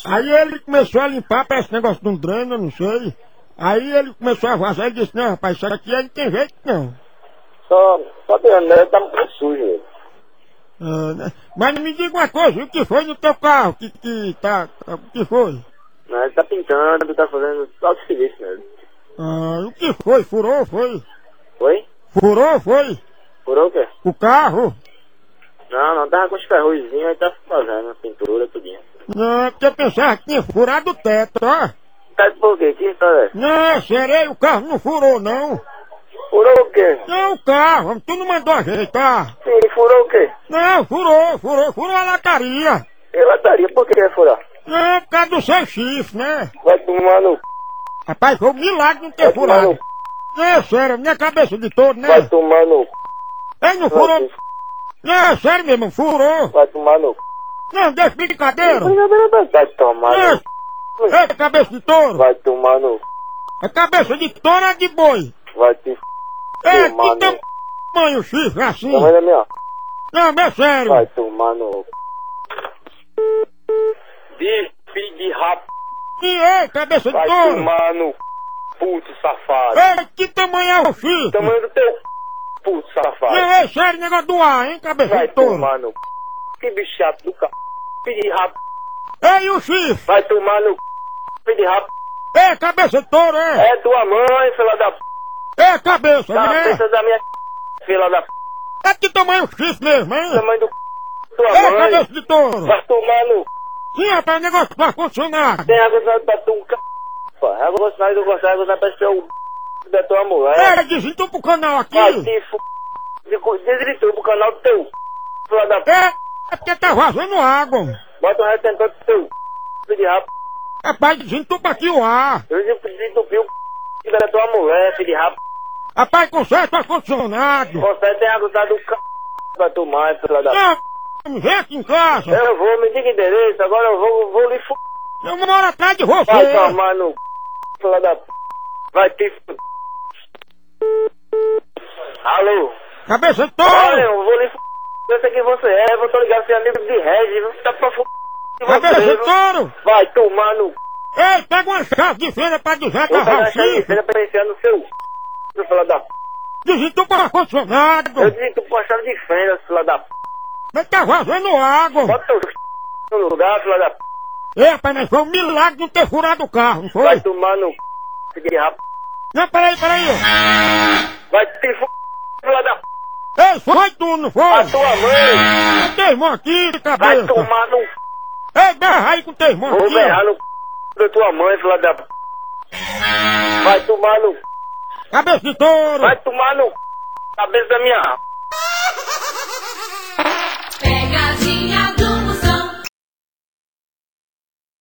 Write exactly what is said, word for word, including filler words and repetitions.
Aí ele começou a limpar, parece negócio de um dreno, eu não sei. Aí ele começou a vazar e disse, não rapaz, isso aqui aí não tem jeito não. Só, só tirando, né? Tá muito sujo ele. Ah, né? Mas me diga uma coisa, o que foi no teu carro? Que, que tá. O que foi? Não, ele tá pintando, tá fazendo só o serviço mesmo. Ah, o que foi? Furou, foi? Foi? Furou, foi? Furou o quê? O carro? Não, não, tava com os ferruzinhos, aí tá fazendo pintura, tudinho. Não, porque eu pensava que tinha furado o teto, ó. Tá por quê? Que história é essa? Não, serei, o carro não furou, não. Furou o quê? Não, o carro, tu não mandou ajeitar. Sim, ele furou o quê? Não, furou, furou, furou a lataria. Eu lataria, por que ia furar? Não, por causa do seu chifre, né? Vai tomar no... Rapaz, foi um milagre não ter Vai tomar furado. no... Não, é sério, minha cabeça de todo, né? Vai tomar no... Ele não furou. Não, é sério mesmo, furou. Vai tomar no... Não, deixa de brincadeira. Vai tomar no... Não, é cabeça de touro. Vai tomar no... É cabeça de touro ou de boi? Vai te... É, tomar que no... tamanho chifre assim? Tamanho da minha... Não, é sério. Vai tomar no... De filho de rap... E é, cabeça de Vai touro. tomar no... Puto safado. É, que tamanho é o chifre? Tamanho do teu... Puto safado. Não, é sério, negócio do ar, hein, cabeça Vai de touro. tomar no... Que bicho chato do c... Filho de rap... Ei, o chifre? Vai tomar no... Filho de rap... É, cabeça de touro, é. É tua mãe, filha da... p... É, cabeça, né? Cabeça da minha... Filha da... p... É que tamanho o chifre mesmo, hein? Tamanho do... Tua É, mãe. cabeça de touro. Vai tomar no... Sim, rapaz, o negócio vai funcionar. Tem água condicionada pra tu, um c... Água condicionada que eu gosto, água condicionada pra ser o... Da tua mulher. É, desentou pro canal aqui. Vai te f... Deslitou pro canal teu... Filha da... p... É, é porque tá vazando água. Bota um retentor do teu... Filho de rap... Rapaz, desentupa aqui o ar. Eu desentupiu o c... da tua mulher, filho de rap... Rapaz, conserta o ar-condicionado. Você tem água condicionada do c... Pra tomar, filha da... Não, vem aqui em casa. Eu vou, me diga endereço, agora eu vou, vou lhe f... Eu moro atrás de você. Vai tomar no... Filha da... p... Vai te f... Alô? Cabeça de Olha, touro. eu vou lhe f... Eu sei quem você é, eu tô ligado, você é amigo de Regis, você tá pra f... Cabeça Você, de touro. vai tomar no... Ei, pega uma chave de feira pra Vou desatarrar pegar o a chave de chifre. feira pra enfiar no seu... Filha da... p... Desentupa o ar-condicionado. Eu disse que tu chave de fenda, filha da... p... Mas tá vazando água. Bota teu c... no lugar, filha da... p... Ei, rapaz, mas foi um milagre não ter furado o carro, não foi? Vai tomar no... c... filho de rap... Não, peraí, peraí. Vai te f... filha da... p... Ei, foi tu, não foi? A tua mãe... Tem teu irmão aqui, de Vai cabeça. tomar no... Ei, berra aí com teu irmão Vou aqui. berrar no c... da tua mãe, filha da... p... Vai tomar no... Cabeça de touro. Vai tomar no... Cabeça da minha... Pega